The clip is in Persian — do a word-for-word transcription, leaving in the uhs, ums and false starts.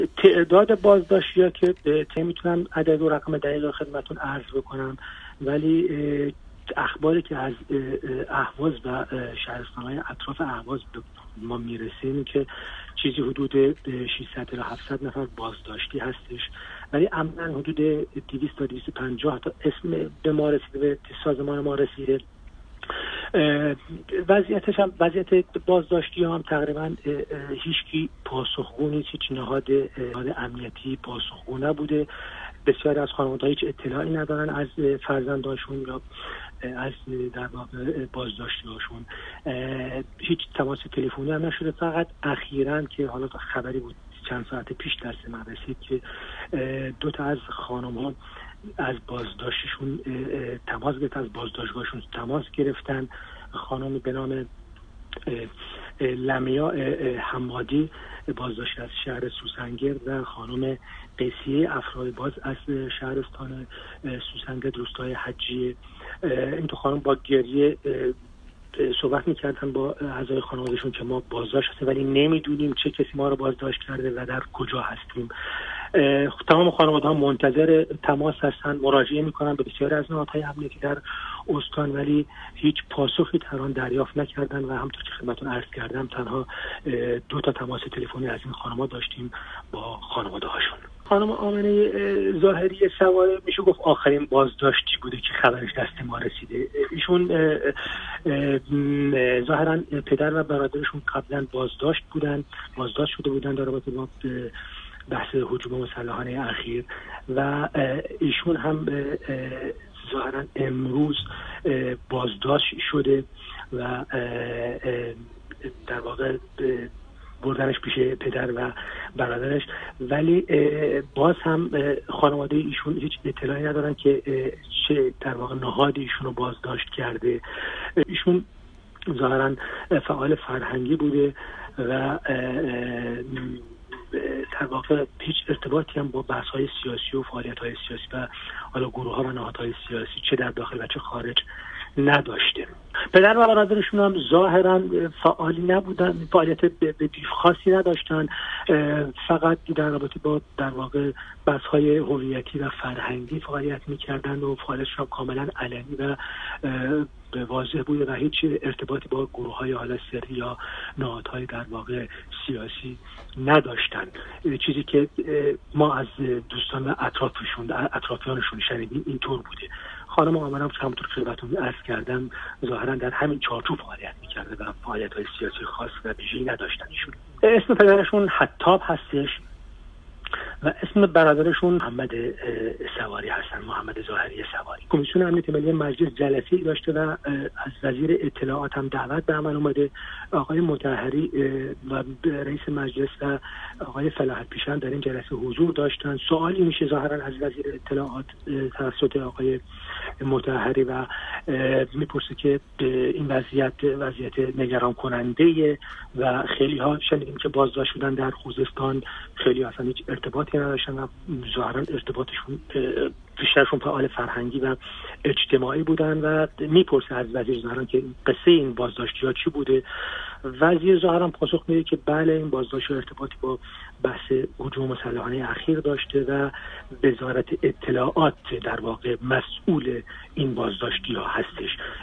تعداد بازداشتی‌ها که که میتونم عدد و رقم دقیق خدمتتون عرض بکنم، ولی اخباری که از اهواز و شهرستان‌های اطراف اهواز به ما میرسیم که چیزی حدود ششصد تا هفتصد نفر بازداشتی هستش، ولی عملاً حدود دویست تا دویست و پنجاه تا اسم به ما رسیده، به سازمان ما رسیده. وضعیتش هم وضعیت بازداشتی هم تقریبا هیچکی پاسخگو نیست، هیچ نهاد امنیتی پاسخگو نبوده. بسیاری از خانواده‌ها هیچ اطلاعی ندارن از فرزندانشون یا از در واقع بازداشتی‌هاشون. هیچ تماس تلفنی هم نشده. فقط اخیراً که حالا خبری بود چند ساعت پیش دست من رسید که دو تا از خانم‌ها از بازداشتشون تماس گرفت از بازداشتگاهشون تماس گرفتن. خانمی به نام لمیا حمادی بازداشت از شهر سوسنگرد و خانم قیسیه افرایباز از شهرستان سوسنگرد روستای حجیه. این دو خانم با گریه صحبت میکردن با اعضای خانوادهشون که ما بازداشت هستیم ولی نمیدونیم چه کسی ما رو بازداشت کرده و در کجا هستیم. تمام خانواده ها منتظر تماس هستن، مراجعه میکنن به بسیاری از نهادهای امنیتی در استان، ولی هیچ پاسخی در آن دریافت نکردن و همونطور که خدمتتون عرض کردم تنها دو تا تماس تلفنی از این خانم‌ها داشتیم با خانواده هاشون. خانم آمنه ظاهری سواری میشه گفت آخرین بازداشتی بوده که خبرش دست ما رسیده. ایشون ظاهرا پدر و برادرشون قبلا بازداشت بودن بازداشت شده بودن در رابطه با بحث هجوم مسلحانه اخیر و ایشون هم ظاهرا امروز بازداشت شده و در واقع بردنش پیش پدر و برادرش، ولی باز هم خانواده ایشون هیچ اطلاعی ندارن که چه در واقع نهادی ایشون رو بازداشت کرده. ایشون ظاهرا فعال فرهنگی بوده و در واقع هیچ ارتباطی هم با بحث‌های سیاسی و فعالیت‌های سیاسی و حالا گروه‌ها و نهادهای سیاسی چه در داخل و چه خارج نداشته. پدر و برادرشون هم ظاهراً فعالی نبودن، فعالیت به دیو خاصی نداشتن، فقط در رابطه با در واقع بحث‌های هویتی و فرهنگی فعالیت می‌کردن و فعالیتشون کاملاً علنی و به واضح بوده و هیچ ارتباطی با گروه‌های حالا سری یا نهادهای در واقع سیاسی نداشتن. چیزی که ما از دوستان و اطرافشون اطرافیانشون شنیدیم اینطور بوده. خانم آمنه هم همونطور که خدمتتون عرض کردم ظاهرا در همین چارچوب فعالیت می‌کرده و فعالیت‌های سیاسی خاص و ویژه‌ای نداشتن ایشون. اسم پدرشون حتاب هستش و اسم برادرشون محمد سواری هستن، محمد ظاهری سواری. کمیسیون امنیت ملی مجلس جلسه‌ای داشته و از وزیر اطلاعات هم دعوت به عمل اومده. آقای مطهری و رئیس مجلس و آقای فلاحت پیشان در این جلسه حضور داشتن. سوالی میشه ظاهرا از وزیر اطلاعات توسط آقای مطهری و میپرسه که این وضعیت وضعیت نگران کننده و خیلی ها شنیدیم که بازداشت شدن در خوزستان، خیلی اصلا هیچ ارتباطی نداشتن و ظاهرا ارتباطشون بیشترشون فعال فرهنگی و اجتماعی بودن و میپرسه از وزیر ظاهرا که قصه این بازداشتی ها چی بوده. وزیر ظاهرا پاسخ میده که بله این بازداشت ارتباطی با بحث هجوم مسلحانه اخیر داشته و وزارت اطلاعات در واقع مسئول این بازداشتی ها هستش.